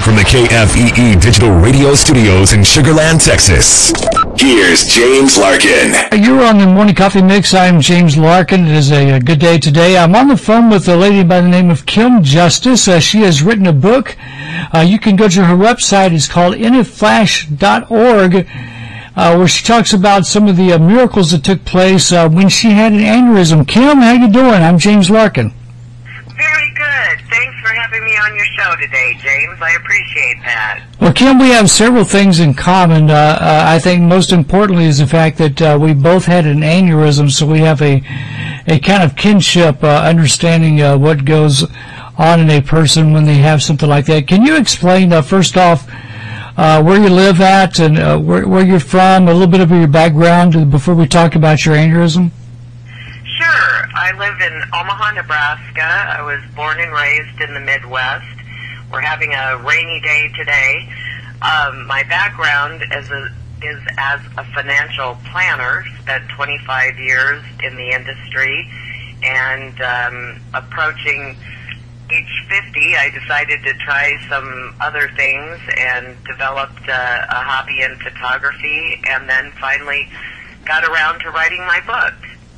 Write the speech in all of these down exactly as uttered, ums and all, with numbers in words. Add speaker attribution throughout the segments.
Speaker 1: from the K F E E Digital Radio Studios in Sugar Land, Texas. Here's James Larkin.
Speaker 2: You're on the Morning Coffee Mix. I'm James Larkin. It is a, a good day today. I'm on the phone with a lady by the name of Kim Justice. Uh, she has written a book. Uh, you can go to her website. It's called in a flash dot org, uh, where she talks about some of the uh, miracles that took place uh, when she had an aneurysm. Kim, how you doing? I'm James Larkin.
Speaker 3: Very good. Thanks for having me on your show today, James. I appreciate that.
Speaker 2: Well, Kim, we have several things in common. Uh, uh, I think most importantly is the fact that uh, we both had an aneurysm, so we have a a kind of kinship, uh, understanding uh, what goes on in a person when they have something like that. Can you explain, uh, first off, uh, where you live at and uh, where, where you're from, a little bit of your background before we talk about your aneurysm?
Speaker 3: Sure. I live in Omaha, Nebraska. I was born and raised in the Midwest. We're having a rainy day today. Um, my background is, a, is as a financial planner. Spent twenty-five years in the industry, and um, approaching age fifty, I decided to try some other things and developed a, a hobby in photography, and then finally got around to writing my book.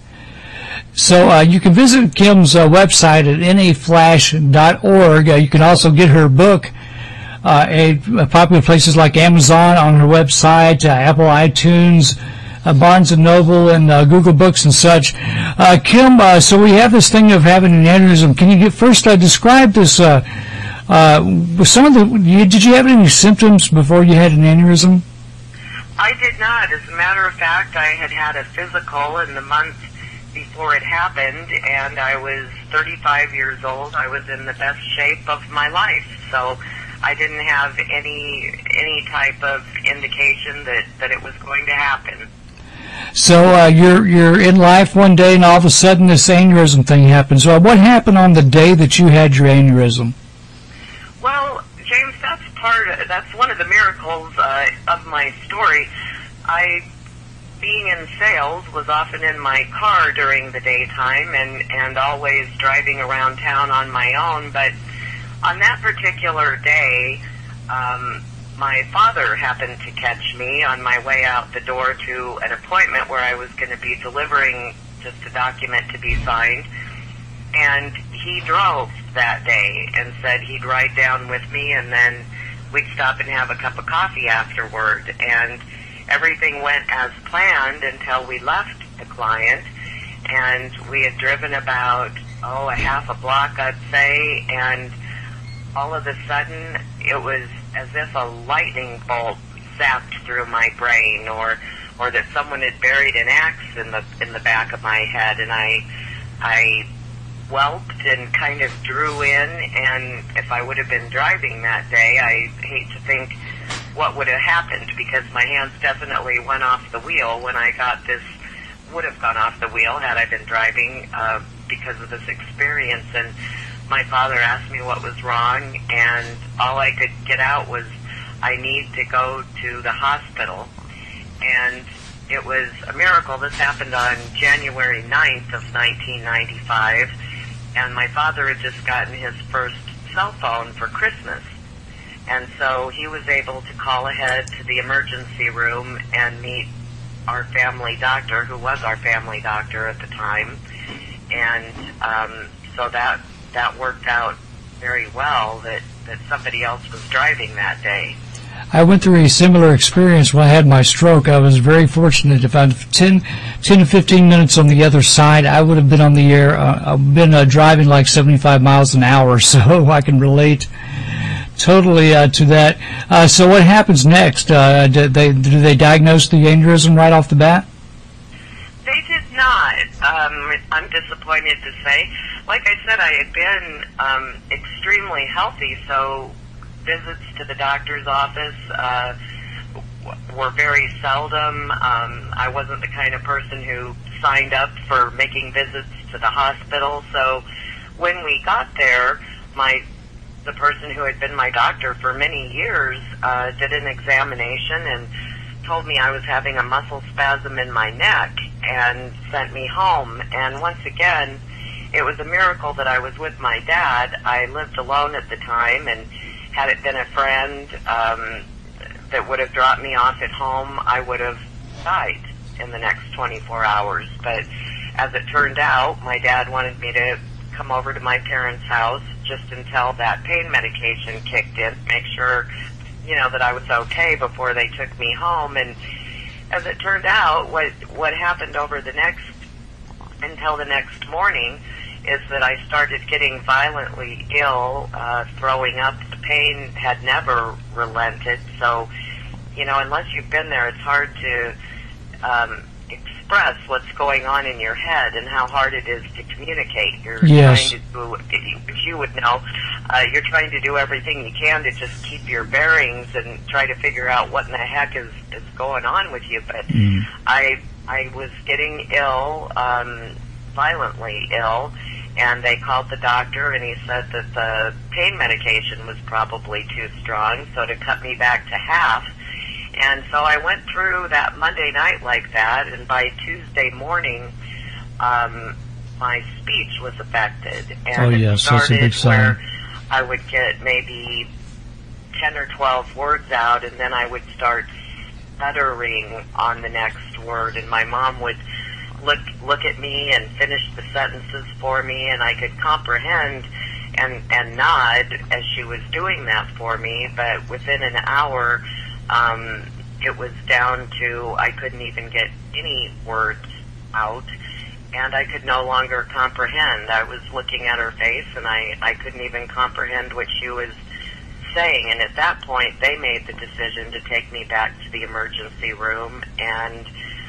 Speaker 2: So uh, you can visit Kim's uh, website at in a flash dot org. Uh, you can also get her book uh, at popular places like Amazon on her website, uh, Apple iTunes, uh, Barnes and Noble, and uh, Google Books and such. Uh, Kim, uh, so we have this thing of having an aneurysm. Can you get, first uh, describe this? Uh, uh, some of the did you have any symptoms before you had an aneurysm?
Speaker 3: I did not. As a matter of fact, I had had a physical in the month before it happened, and I was thirty-five years old. I was in the best shape of my life, so I didn't have any any type of indication that, that it was going to happen.
Speaker 2: So uh, you're you're in life one day, and all of a sudden this aneurysm thing happens. So what happened on the day that you had your aneurysm?
Speaker 3: Well, James, that's part of, that's one of the miracles uh, of my story. I being in sales, was often in my car during the daytime and, and always driving around town on my own. But on that particular day, um, my father happened to catch me on my way out the door to an appointment where I was going to be delivering just a document to be signed. And he drove that day and said he'd ride down with me, and then we'd stop and have a cup of coffee afterward. And everything went as planned until we left the client, and we had driven about, oh, a half a block, I'd say, and all of a sudden it was as if a lightning bolt zapped through my brain, or or that someone had buried an axe in the in the back of my head, and I I whelped and kind of drew in, and if I would have been driving that day, I hate to think what would have happened, because my hands definitely went off the wheel when I got this, would have gone off the wheel had I been driving uh, because of this experience. And my father asked me what was wrong, and all I could get out was, I need to go to the hospital. And it was a miracle. This happened on January ninth of nineteen ninety-five, and my father had just gotten his first cell phone for Christmas. And so he was able to call ahead to the emergency room and meet our family doctor, who was our family doctor at the time. And um, so that that worked out very well, that, that somebody else was driving that day.
Speaker 2: I went through a similar experience when I had my stroke. I was very fortunate. If I had ten, ten to fifteen minutes on the other side, I would have been on the air. Uh, I've been uh, driving like seventy-five miles an hour, so I can relate totally uh, to that. Uh, so what happens next? Uh, do they do they diagnose the aneurysm right off the bat?
Speaker 3: They did not. Um, I'm disappointed to say. Like I said, I had been um, extremely healthy, so visits to the doctor's office uh, were very seldom. Um, I wasn't the kind of person who signed up for making visits to the hospital. So when we got there, my the person who had been my doctor for many years uh, did an examination and told me I was having a muscle spasm in my neck and sent me home. And once again, it was a miracle that I was with my dad. I lived alone at the time and had it been a friend um, that would have dropped me off at home, I would have died in the next twenty-four hours. But as it turned out, my dad wanted me to come over to my parents' house just until that pain medication kicked in, make sure, you know, that I was okay before they took me home. And as it turned out, what what happened over the next, until the next morning, is that I started getting violently ill, uh, throwing up. The pain had never relented. So, you know, unless you've been there, it's hard to um, express what's going on in your head and how hard it is to communicate. You're
Speaker 2: Yes.
Speaker 3: trying to do, if you, if you would know, uh, you're trying to do everything you can to just keep your bearings and try to figure out what in the heck is, is going on with you. But
Speaker 2: Mm.
Speaker 3: I I was getting ill, um, violently ill, and they called the doctor, and he said that the pain medication was probably too strong, so to cut me back to half. And so I went through that Monday night like that, and by Tuesday morning, um, my speech was affected. And
Speaker 2: Oh,
Speaker 3: it
Speaker 2: yes, that's a
Speaker 3: started
Speaker 2: big sign.
Speaker 3: where I would get maybe ten or twelve words out, and then I would start stuttering on the next word, and my mom would look look at me and finish the sentences for me, and I could comprehend and and nod as she was doing that for me. But within an hour, um, it was down to I couldn't even get any words out, and I could no longer comprehend. I was looking at her face, and I I couldn't even comprehend what she was saying. And at that point, they made the decision to take me back to the emergency room, and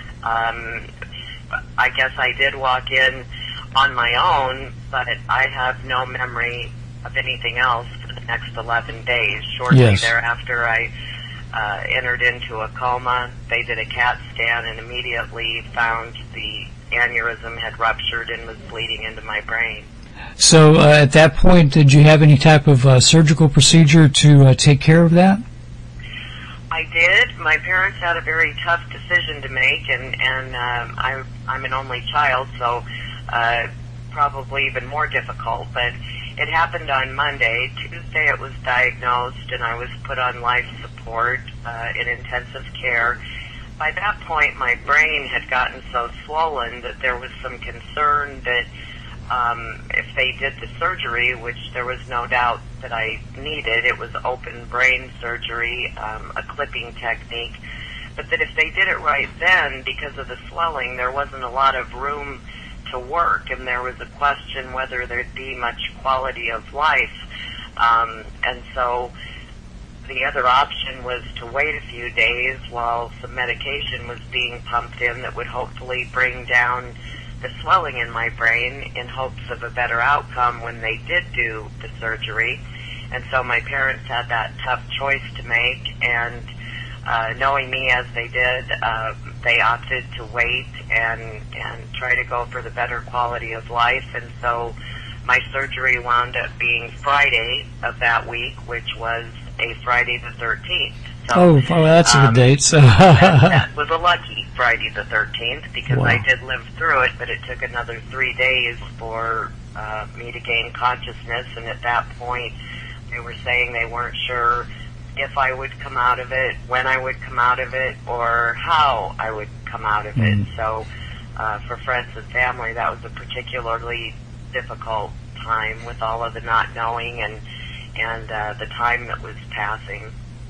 Speaker 3: um, I guess I did walk in on my own, but I have no memory of anything else for the next eleven days. Shortly
Speaker 2: Yes.
Speaker 3: thereafter, I uh, entered into a coma. They did a CAT scan and immediately found the aneurysm had ruptured and was bleeding into my brain.
Speaker 2: So uh, at that point, did you have any type of uh, surgical procedure to uh, take care of that?
Speaker 3: I did. My parents had a very tough decision to make, and and um, I, I'm an only child, so uh, probably even more difficult. But it happened on Monday. Tuesday it was diagnosed, and I was put on life support uh, in intensive care. By that point, my brain had gotten so swollen that there was some concern that Um, if they did the surgery, which there was no doubt that I needed, it was open brain surgery, um, a clipping technique, but that if they did it right then, because of the swelling, there wasn't a lot of room to work, and there was a question whether there'd be much quality of life. Um, and so the other option was to wait a few days while some medication was being pumped in that would hopefully bring down the swelling in my brain in hopes of a better outcome when they did do the surgery. And so my parents had that tough choice to make, and uh, knowing me as they did, uh, they opted to wait and and try to go for the better quality of life. And so my surgery wound up being Friday of that week, which was a Friday the thirteenth. So,
Speaker 2: Oh, well, that's a
Speaker 3: um,
Speaker 2: good date. So.
Speaker 3: that, that was a lucky Friday the thirteenth, because
Speaker 2: Wow.
Speaker 3: I did live through it, but it took another three days for uh, me to gain consciousness, and at that point they were saying they weren't sure if I would come out of it, when I would come out of it, or how I would come out of it.
Speaker 2: Mm.
Speaker 3: So uh, for friends and family, that was a particularly difficult time with all of the not knowing and, and uh, the time that was passing.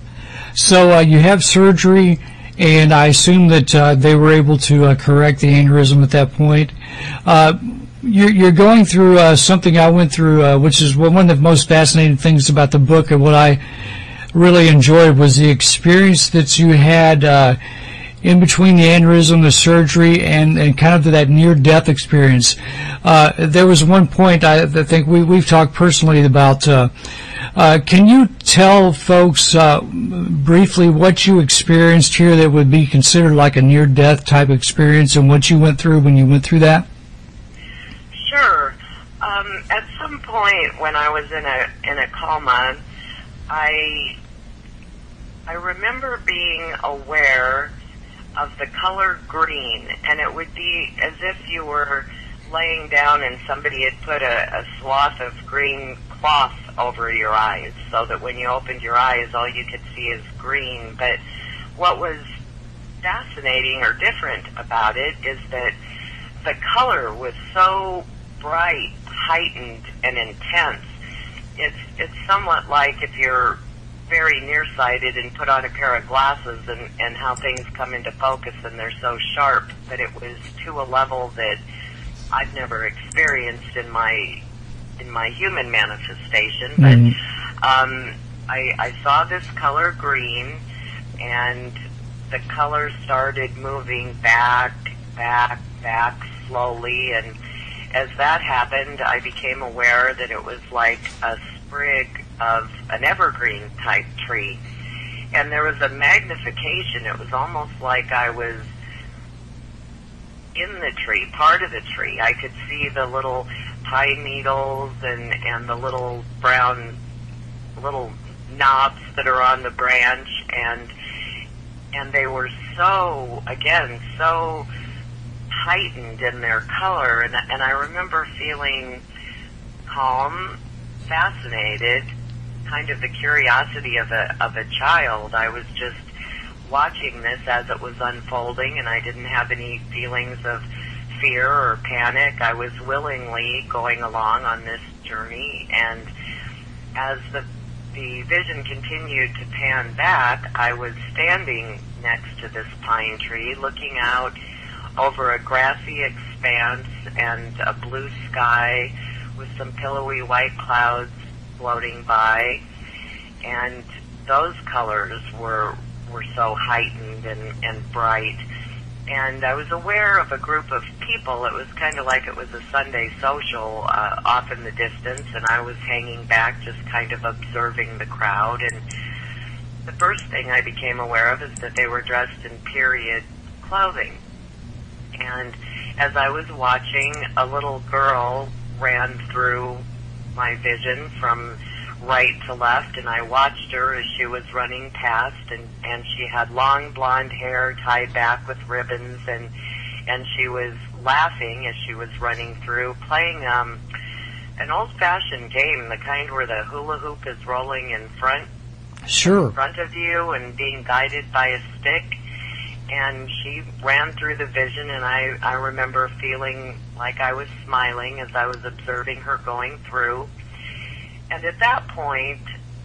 Speaker 2: So uh, you have surgery, and I assume that uh, they were able to uh, correct the aneurysm at that point. Uh, you're, you're going through uh, something I went through, uh, which is one of the most fascinating things about the book, and what I really enjoyed was the experience that you had uh, in between the aneurysm, the surgery, and, and kind of that near-death experience. Uh, there was one point I, I think we, we've talked personally about. Uh, uh, can you tell folks uh, briefly what you experienced here that would be considered like a near-death type experience, and what you went through when you went through that?
Speaker 3: Sure. Um, at some point when I was in a in a coma, I I remember being aware of the color green, and it would be as if you were laying down and somebody had put a, a swath of green cloth over your eyes so that when you opened your eyes, all you could see is green. But what was fascinating or different about it is that the color was so bright, heightened, and intense. It's, it's somewhat like if you're very nearsighted and put on a pair of glasses and, and how things come into focus and they're so sharp, but it was to a level that I've never experienced in my in my human manifestation. But
Speaker 2: Mm-hmm.
Speaker 3: um, I, I saw this color green, and the color started moving back, back, back slowly, and as that happened, I became aware that it was like a sprig of an evergreen type tree. And there was a magnification. It was almost like I was in the tree, part of the tree. I could see the little pine needles and, and the little brown little knobs that are on the branch, and and they were so, again, so heightened in their color, and, and I remember feeling calm, fascinated, kind of the curiosity of a of a child. I was just watching this as it was unfolding, and I didn't have any feelings of fear or panic. I was willingly going along on this journey, and as the the vision continued to pan back, I was standing next to this pine tree, looking out over a grassy expanse and a blue sky with some pillowy white clouds floating by, and those colors were were so heightened and, and bright. And I was aware of a group of people. It was kind of like it was a Sunday social uh, off in the distance, and I was hanging back just kind of observing the crowd. And the first thing I became aware of is that they were dressed in period clothing. And as I was watching, a little girl ran through my vision from right to left, and I watched her as she was running past, and, and she had long blonde hair tied back with ribbons, and and she was laughing as she was running through, playing um, an old-fashioned game, the kind where the hula hoop is rolling in front,
Speaker 2: Sure.
Speaker 3: in front of you and being guided by a stick. And she ran through the vision, and I, I remember feeling like I was smiling as I was observing her going through. And at that point,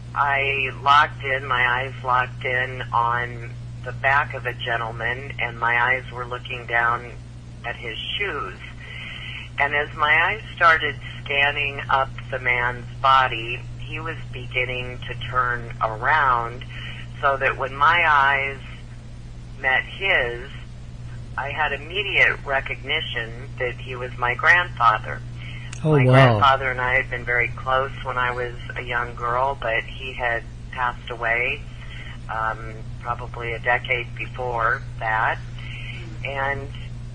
Speaker 3: I locked in, my eyes locked in on the back of a gentleman, and my eyes were looking down at his shoes. And as my eyes started scanning up the man's body, he was beginning to turn around, so that when my eyes met his, I had immediate recognition that he was my grandfather.
Speaker 2: Oh,
Speaker 3: my
Speaker 2: wow.
Speaker 3: grandfather and I had been very close when I was a young girl, but he had passed away um, probably a decade before that. And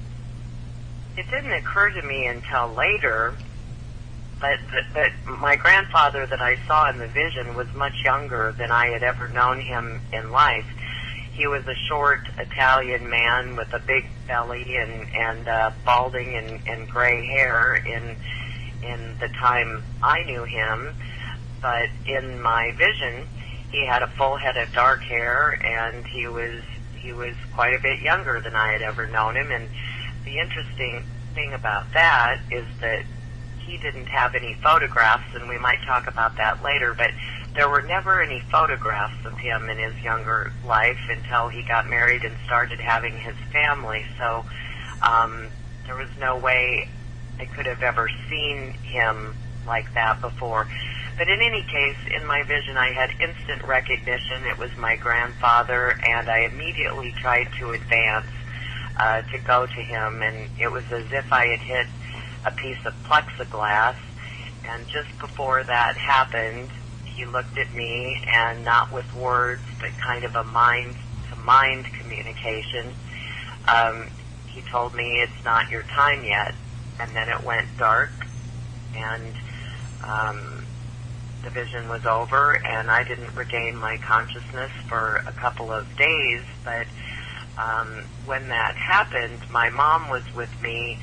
Speaker 3: it didn't occur to me until later that, that, that my grandfather that I saw in the vision was much younger than I had ever known him in life. He was a short Italian man with a big belly and, and uh, balding and, and gray hair in in the time I knew him, but in my vision, he had a full head of dark hair, and he was he was quite a bit younger than I had ever known him. And the interesting thing about that is that he didn't have any photographs, and we might talk about that later, but there were never any photographs of him in his younger life until he got married and started having his family. So um, there was no way I could have ever seen him like that before. But in any case, in my vision, I had instant recognition. It was my grandfather, and I immediately tried to advance uh, to go to him, and it was as if I had hit a piece of plexiglass. And just before that happened, he looked at me, and not with words, but kind of a mind-to-mind communication, um, he told me, "It's not your time yet." And then it went dark, and um, the vision was over, and I didn't regain my consciousness for a couple of days. But um, when that happened, my mom was with me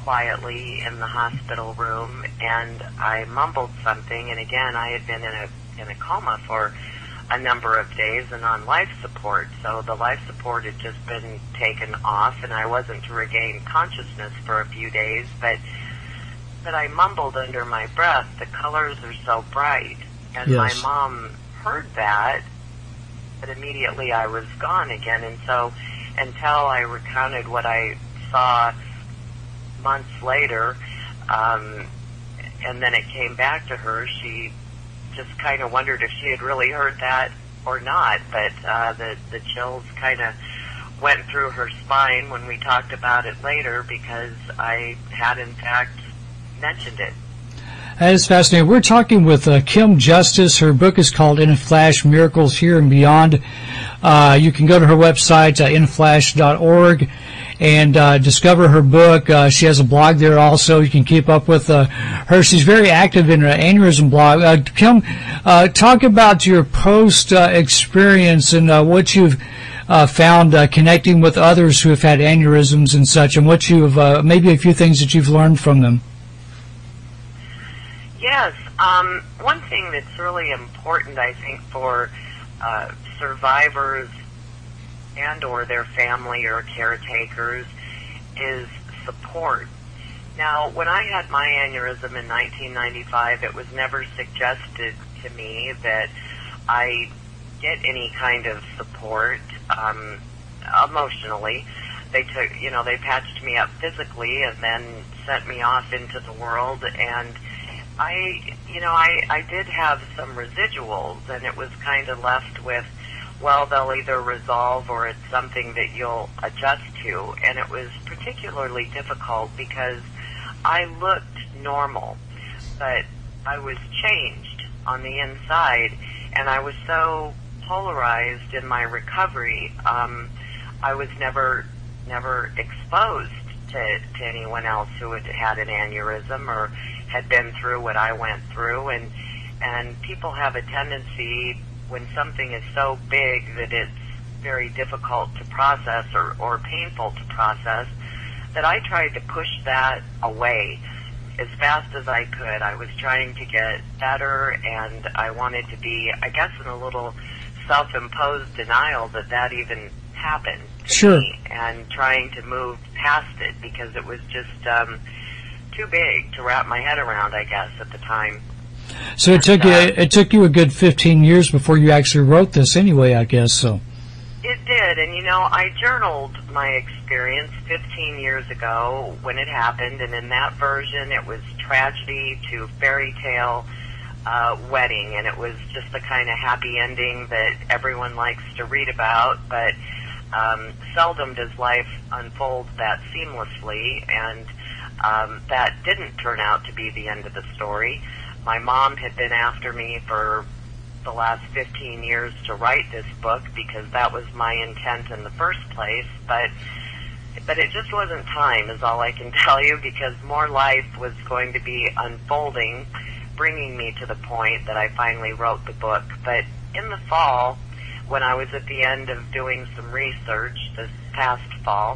Speaker 3: quietly in the hospital room, and I mumbled something, and again, I had been in a in a coma for a number of days and on life support, so the life support had just been taken off, and I wasn't to regain consciousness for a few days, but but I mumbled under my breath, "The colors are so bright," and
Speaker 2: Yes.
Speaker 3: my mom heard that, but immediately I was gone again, and so until I recounted what I saw months later, um, and then it came back to her, she just kind of wondered if she had really heard that or not, but uh, the, the chills kind of went through her spine when we talked about it later, because I had in fact mentioned it.
Speaker 2: That is fascinating. We're talking with uh, Kim Justice. Her book is called In a Flash, Miracles Here and Beyond. Uh, you can go to her website, uh, in flash dot org, and uh, discover her book. Uh, she has a blog there also. You can keep up with uh, her. She's very active in her aneurysm blog. Uh, Kim, uh, talk about your post uh, experience and uh, what you've uh, found uh, connecting with others who have had aneurysms and such, and what you've uh, maybe a few things that you've learned from them.
Speaker 3: Yes, um, one thing that's really important, I think, for uh, survivors and or their family or caretakers is support. Now, when I had my aneurysm in nineteen ninety-five, it was never suggested to me that I get any kind of support um, emotionally. They took, you know, they patched me up physically and then sent me off into the world, and I, you know, I, I did have some residuals, and it was kind of left with, well, they'll either resolve or it's something that you'll adjust to. And it was particularly difficult because I looked normal, but I was changed on the inside, and I was so polarized in my recovery. Um, I was never, never exposed to, to anyone else who had had an aneurysm or had been through what I went through, and and people have a tendency, when something is so big that it's very difficult to process or, or painful to process, that I tried to push that away as fast as I could. I was trying to get better, and I wanted to be, I guess, in a little self-imposed denial that that even happened to
Speaker 2: Sure.
Speaker 3: me, and trying to move past it because it was just um, too big to wrap my head around, I guess, at the time.
Speaker 2: So it took
Speaker 3: And,
Speaker 2: you
Speaker 3: uh,
Speaker 2: it took you a good fifteen years before you actually wrote this, anyway, I guess. So
Speaker 3: It did, and you know, I journaled my experience fifteen years ago when it happened, and in that version it was tragedy to fairy tale uh, wedding, and it was just the kind of happy ending that everyone likes to read about, but um, seldom does life unfold that seamlessly, and um, that didn't turn out to be the end of the story. My mom had been after me for the last fifteen years to write this book because that was my intent in the first place, but but it just wasn't time, is all I can tell you, because more life was going to be unfolding, bringing me to the point that I finally wrote the book. But in the fall, when I was at the end of doing some research this past fall,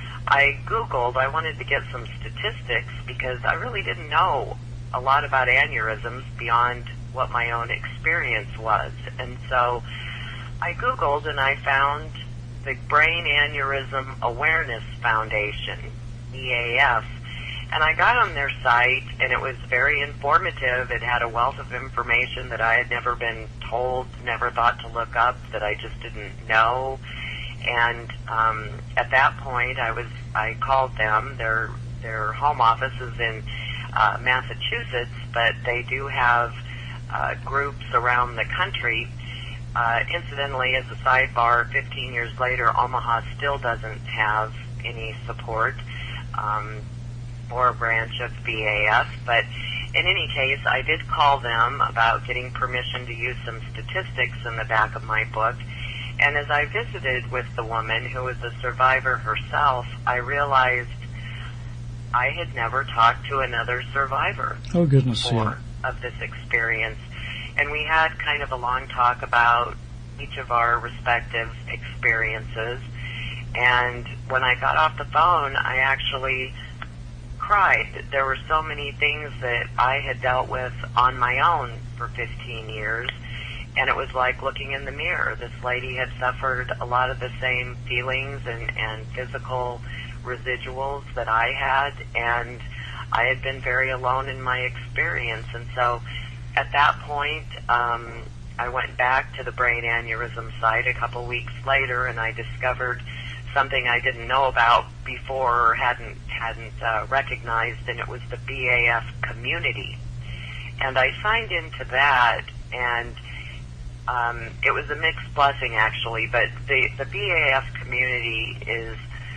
Speaker 3: I Googled, I wanted to get some statistics because I really didn't know a lot about aneurysms beyond what my own experience was. And so I Googled and I found the Brain Aneurysm Awareness Foundation, B A F, and I got on their site, and it was very informative. It had a wealth of information that I had never been told, never thought to look up, that I just didn't know. And um, at that point, I was I called them. Their their home office is in uh, Massachusetts, but they do have uh, groups around the country. Uh, incidentally, as a sidebar, fifteen years later, Omaha still doesn't have any support um, or a branch of B A F. But in any case, I did call them about getting permission to use some statistics in the back of my book. And as I visited with the woman, who was a survivor herself, I realized I had never talked to another survivor
Speaker 2: oh goodness,
Speaker 3: before
Speaker 2: yeah.
Speaker 3: of this experience. And we had kind of a long talk about each of our respective experiences. And when I got off the phone, I actually cried. There were so many things that I had dealt with on my own for fifteen years, and it was like looking in the mirror. This lady had suffered a lot of the same feelings and, and physical residuals that I had, and I had been very alone in my experience. And so at that point, um, I went back to the brain aneurysm site a couple weeks later, and I discovered something I didn't know about before or hadn't hadn't uh, recognized, and it was the B A F community. And I signed into that, and um, it was a mixed blessing, actually. But the the B A F community is,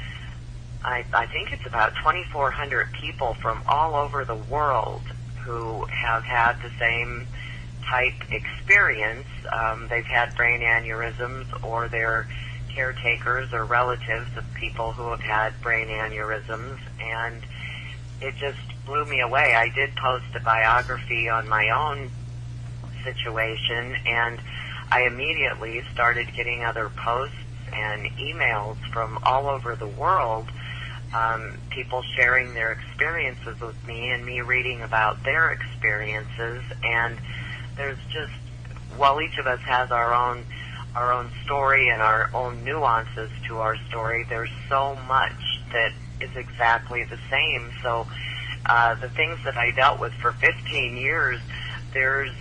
Speaker 3: I, I think it's about twenty-four hundred people from all over the world who have had the same type experience. Um, they've had brain aneurysms, or they're caretakers or relatives of people who have had brain aneurysms, and it just blew me away. I did post a biography on my own situation, and I immediately started getting other posts and emails from all over the world, um, people sharing their experiences with me and me reading about their experiences. And there's just, while each of us has our own our own story and our own nuances to our story, there's so much that is exactly the same. So uh, the things that I dealt with for fifteen years, there's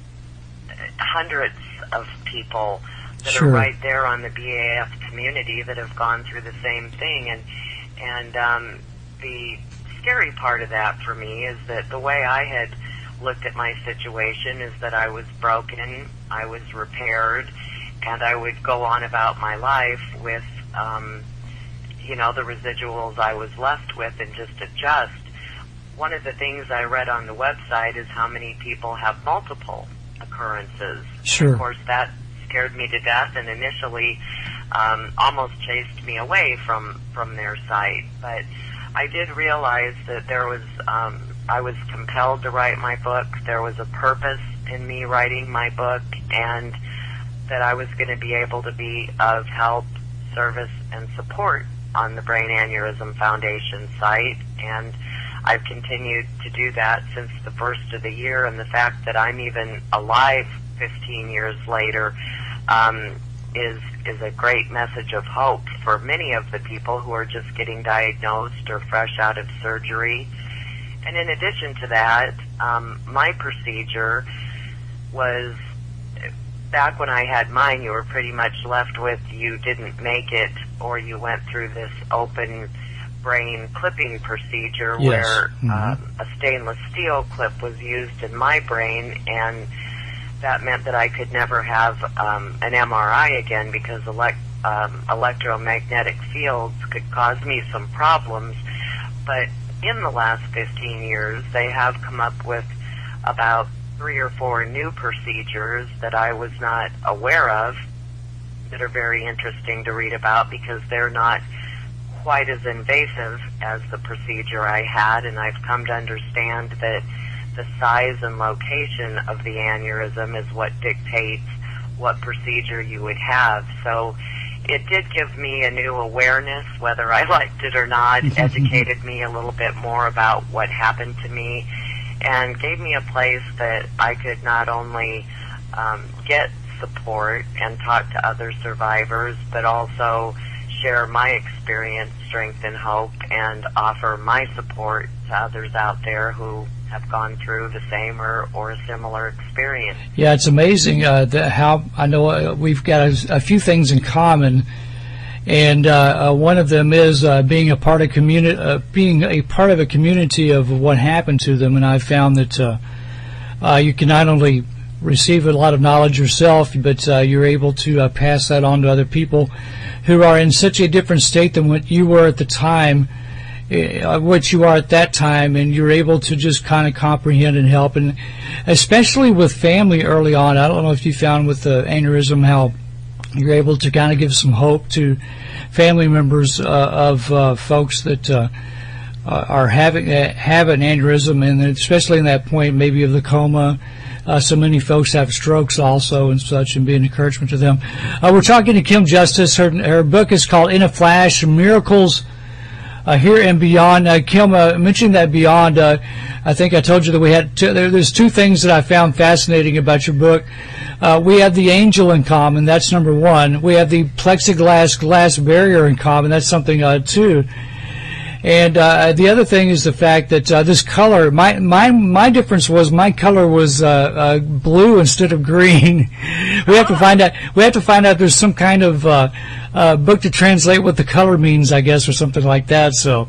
Speaker 3: hundreds of people that
Speaker 2: Sure.
Speaker 3: are right there on the B A F community that have gone through the same thing. And and um, the scary part of that for me is that the way I had looked at my situation is that I was broken, I was repaired, and I would go on about my life with, um, you know, the residuals I was left with, and just adjust. One of the things I read on the website is how many people have multiple occurrences.
Speaker 2: Sure.
Speaker 3: And of course, that scared me to death, and initially um, almost chased me away from, from their site. But I did realize that there was, um, I was compelled to write my book. There was a purpose in me writing my book, and that I was going to be able to be of help, service, and support on the Brain Aneurysm Foundation site. And I've continued to do that since the first of the year, and the fact that I'm even alive fifteen years later um, is is a great message of hope for many of the people who are just getting diagnosed or fresh out of surgery. And in addition to that, um, my procedure was, back when I had mine, you were pretty much left with you didn't make it, or you went through this open brain clipping procedure.
Speaker 2: Yes.
Speaker 3: Where
Speaker 2: Mm-hmm.
Speaker 3: um, a stainless steel clip was used in my brain, and that meant that I could never have um, an M R I again, because elect, um, electromagnetic fields could cause me some problems. But in the last fifteen years, they have come up with about three or four new procedures that I was not aware of that are very interesting to read about, because they're not quite as invasive as the procedure I had, and I've come to understand that the size and location of the aneurysm is what dictates what procedure you would have. So it did give me a new awareness, whether I liked it or not, educated me a little bit more about what happened to me, and gave me a place that I could not only um, get support and talk to other survivors, but also share my experience, strength, and hope, and offer my support to others out there who have gone through the same or, or a similar experience.
Speaker 2: Yeah, it's amazing uh, that how I know uh, we've got a, a few things in common, and uh, uh, one of them is uh, being a part of community, uh, being a part of a community of what happened to them. And I found that uh, uh, you can not only receive a lot of knowledge yourself, but uh, you're able to uh, pass that on to other people who are in such a different state than what you were at the time. Uh, what you are at that time, and you're able to just kind of comprehend and help, and especially with family early on. I don't know if you found with the aneurysm how you're able to kind of give some hope to family members uh, of uh, folks that uh, are having uh, have an aneurysm, and especially in that point maybe of the coma. Uh, so many folks have strokes also and such, and be an encouragement to them. Uh, we're talking to Kim Justice. Her, her book is called In a Flash: Miracles uh, here and beyond. Uh, Kim, uh, mentioning that beyond, uh, I think I told you that we had two, there, there's two things that I found fascinating about your book. Uh, we have the angel in common. That's number one. We have the plexiglass glass barrier in common. That's something uh, two. And uh, the other thing is the fact that uh, this color, my my my difference was my color was uh, uh, blue instead of green. we have to find out. We have to find out. There's some kind of uh, uh, book to translate what the color means, I guess, or something like that. So,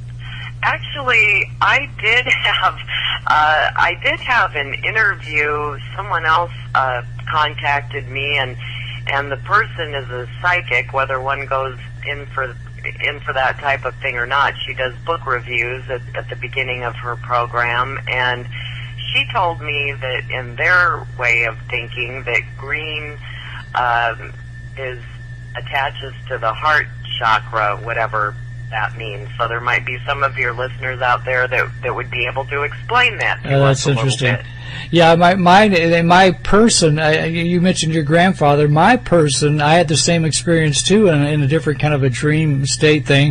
Speaker 3: actually, I did have uh, I did have an interview. Someone else uh, contacted me, and and the person is a psychic. Whether one goes in for in for that type of thing or not. She does book reviews at, at the beginning of her program, and she told me that in their way of thinking that green um, is attaches to the heart chakra, whatever that means. So there might be some of your listeners out there that that would be able to explain that to
Speaker 2: oh,
Speaker 3: us
Speaker 2: that's
Speaker 3: a
Speaker 2: interesting.
Speaker 3: little bit.
Speaker 2: Yeah, my my my person. I, you mentioned your grandfather. My person, I had the same experience too, in, in a different kind of a dream state thing.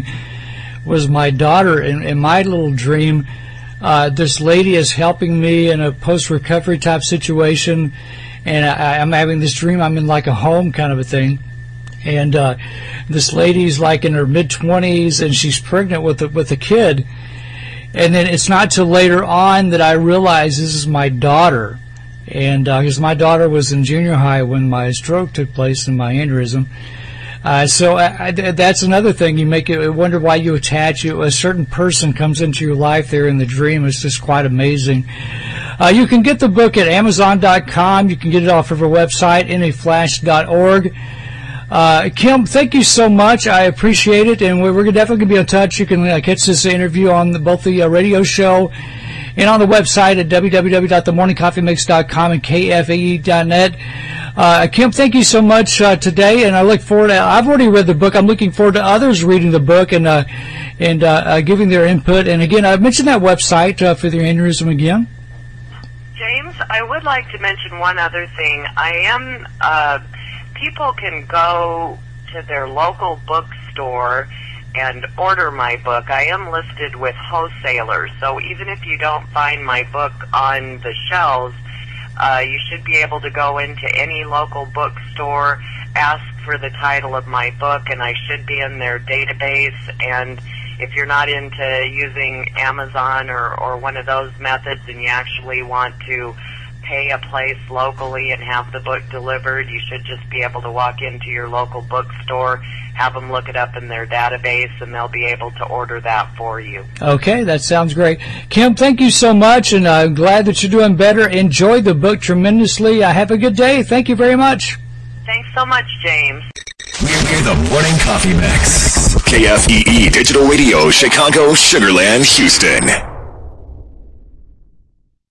Speaker 2: Was my daughter in, in my little dream? Uh, this lady is helping me in a post-recovery type situation, and I, I'm having this dream. I'm in like a home kind of a thing, and uh, this lady's like in her mid twenties, and she's pregnant with a, with a kid. And then it's not till later on that I realize this is my daughter. And because uh, my daughter was in junior high when my stroke took place and my aneurysm. Uh, so I, I, that's another thing. You make it wonder why you attach you. A certain person comes into your life there in the dream. It's just quite amazing. Uh, you can get the book at Amazon dot com. You can get it off of our website, N A flash dot org. Uh, Kim, thank you so much. I appreciate it, and we're, we're definitely going to be in touch. You can uh, catch this interview on the, both the uh, radio show and on the website at w w w dot the morning coffee mix dot com and k f a e dot net. Uh, Kim, thank you so much uh, today, and I look forward to, I've already read the book. I'm looking forward to others reading the book and uh, and uh, uh, giving their input. And again, I mentioned that website uh, for the aneurysm again.
Speaker 3: James, I would like to mention one other thing. I am... Uh, People can go to their local bookstore and order my book. I am listed with wholesalers, so even if you don't find my book on the shelves, uh, you should be able to go into any local bookstore, ask for the title of my book, and I should be in their database. And if you're not into using Amazon or, or one of those methods and you actually want to pay a place locally and have the book delivered, you should just be able to walk into your local bookstore, have them look it up in their database, and they'll be able to order that for you.
Speaker 2: Okay, that sounds great. Kim, thank you so much, and I'm glad that you're doing better. Enjoy the book tremendously. Uh, have a good day. Thank you very much.
Speaker 3: Thanks so much, James.
Speaker 1: We're the Morning Coffee Mix. K F E E Digital Radio, Chicago, Sugar Land, Houston.